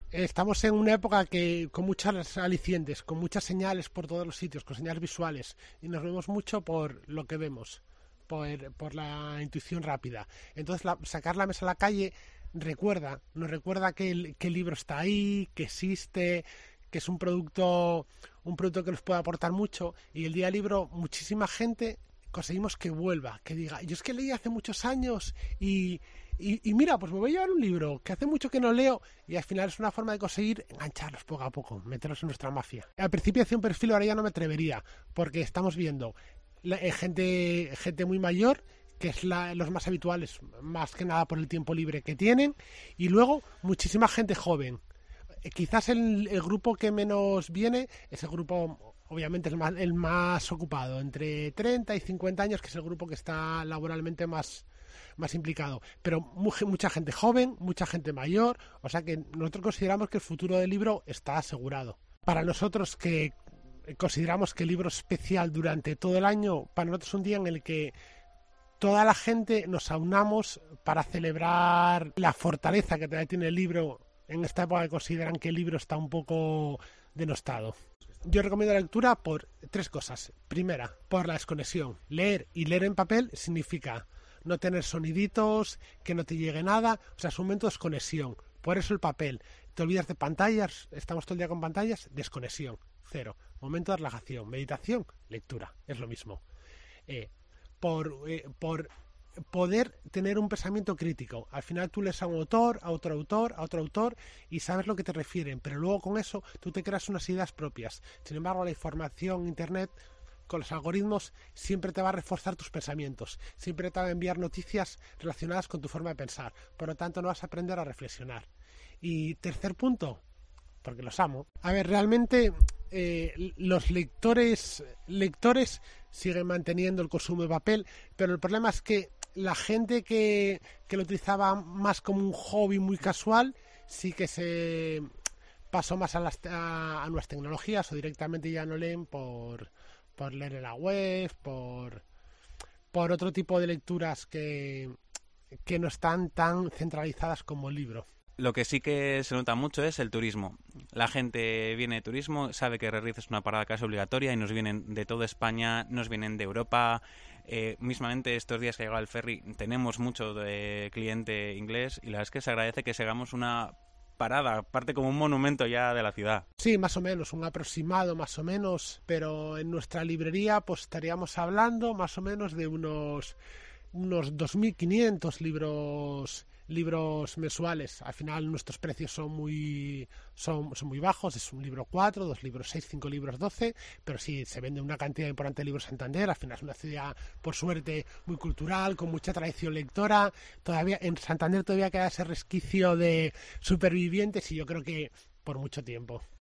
Estamos en una época que con muchas alicientes, con muchas señales por todos los sitios, con señales visuales, y nos vemos mucho por lo que vemos, por la intuición rápida. Entonces, sacar la mesa a la calle nos recuerda que el libro está ahí, que existe, que es un producto que nos puede aportar mucho, y el día del libro, muchísima gente conseguimos que vuelva, que diga, yo es que leí hace muchos años y mira, pues me voy a llevar un libro que hace mucho que no leo, y al final es una forma de conseguir engancharlos poco a poco, meterlos en nuestra mafia. Al principio hacía un perfil, ahora ya no me atrevería, porque estamos viendo gente muy mayor, que es los más habituales, más que nada por el tiempo libre que tienen, y luego muchísima gente joven. Quizás el grupo que menos viene es el grupo, obviamente el más ocupado, entre 30 y 50 años, que es el grupo que está laboralmente más implicado, pero mucha gente joven, mucha gente mayor, o sea que nosotros consideramos que el futuro del libro está asegurado. Para nosotros, que consideramos que el libro es especial durante todo el año, para nosotros es un día en el que toda la gente nos aunamos para celebrar la fortaleza que tiene el libro en esta época, que consideran que el libro está un poco denostado. Yo recomiendo la lectura por tres cosas. Primera, por la desconexión. Leer y leer en papel significa no tener soniditos, que no te llegue nada, o sea, es un momento de desconexión. Por eso el papel. Te olvidas de pantallas, estamos todo el día con pantallas, desconexión, cero. Momento de relajación, meditación, lectura, es lo mismo. Por poder tener un pensamiento crítico. Al final tú lees a un autor, a otro autor, a otro autor, y sabes lo que te refieren, pero luego con eso tú te creas unas ideas propias. Sin embargo, la información, internet, con los algoritmos, siempre te va a reforzar tus pensamientos, siempre te va a enviar noticias relacionadas con tu forma de pensar, por lo tanto no vas a aprender a reflexionar. Y tercer punto, porque los amo. A ver, realmente los lectores siguen manteniendo el consumo de papel, pero el problema es que la gente que lo utilizaba más como un hobby muy casual, sí que se pasó más a nuevas tecnologías, o directamente ya no leen por leer en la web, por otro tipo de lecturas que no están tan centralizadas como el libro. Lo que sí que se nota mucho es el turismo. La gente viene de turismo, sabe que Redriz es una parada casi obligatoria, y nos vienen de toda España, nos vienen de Europa. Mismamente estos días que ha llegado el ferry tenemos mucho de cliente inglés, y la verdad es que se agradece que hagamos una parada, parte como un monumento ya de la ciudad. Sí, más o menos, un aproximado más o menos, pero en nuestra librería pues estaríamos hablando más o menos de unos 2.500 libros mensuales. Al final nuestros precios son muy bajos, es un libro 4, 2 libros 6, 5 libros 12, pero sí se vende una cantidad importante de libros en Santander. Al final es una ciudad, por suerte, muy cultural, con mucha tradición lectora. Todavía en Santander todavía queda ese resquicio de supervivientes, y yo creo que por mucho tiempo.